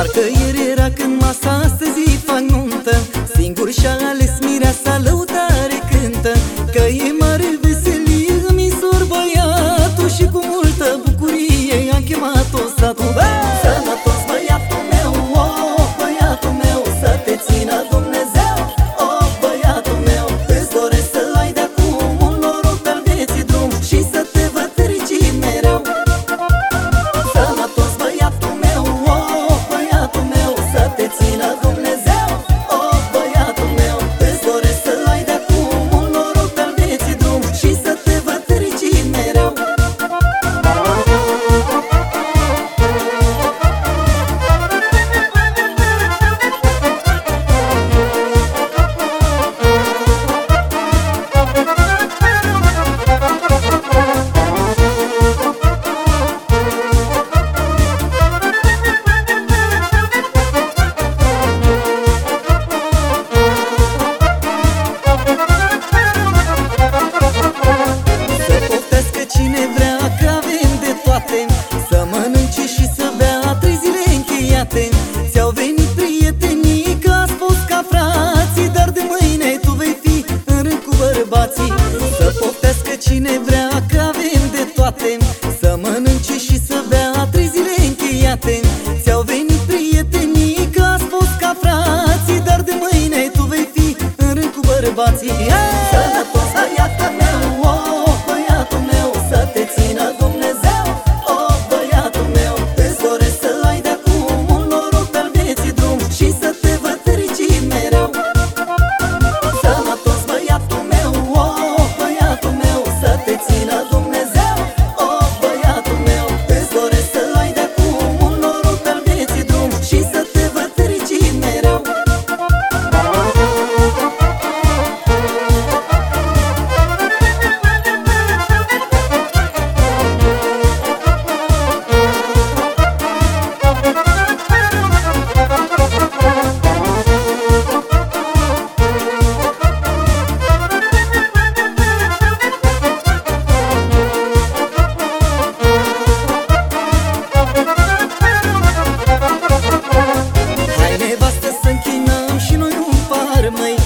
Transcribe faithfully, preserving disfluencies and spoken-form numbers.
Parcă ieri era când masa, astăzi fac nuntă. Singur și-a ales mireasa, lăutare cântă. Că e mare veselie, îmi sor băiatul și cu multă bucurie am chemat-o satul. Sănătos băiatul meu, oh, băiatul meu, să te țină Dumnezeu. Oh, băiatul meu, îți doresc să ai de acum un noroc al vieții drum și să te văd fericit mereu. Sănătos băiatul meu, oh, băiatul meu, să te țină Dumnezeu. Oh, băiatul meu, îți doresc să ai de acum un noroc al vieții drum și să te văd fericit mereu. Cine vrea că avem de toate, să mănânce și să bea trei zile încheiate. Ți-au venit prietenii că ați fost ca frații, dar de mâine tu vei fi în rând cu bărbații. Să poftească cine vrea că avem de toate, să mănânce și să bea trei zile încheiate. Ți-au venit prietenii că ați fost ca frații, dar de mâine tu vei fi în rând cu bărbații. Sănătos băiatul meu, oh, băiatul meu, să te țină Dumnezeu. Oh, băiatul meu, îți doresc să ai de acum un noroc al vieții drum și să te văd fericit mereu. Sănătos băiatul meu, oh, băiatul meu, să te țină Dumnezeu. Oh, băiatul meu, îți doresc să ai de acum un noroc al vieții drum și să te văd fericit mereu. Hai nevastă să închinăm și noi un par, măi,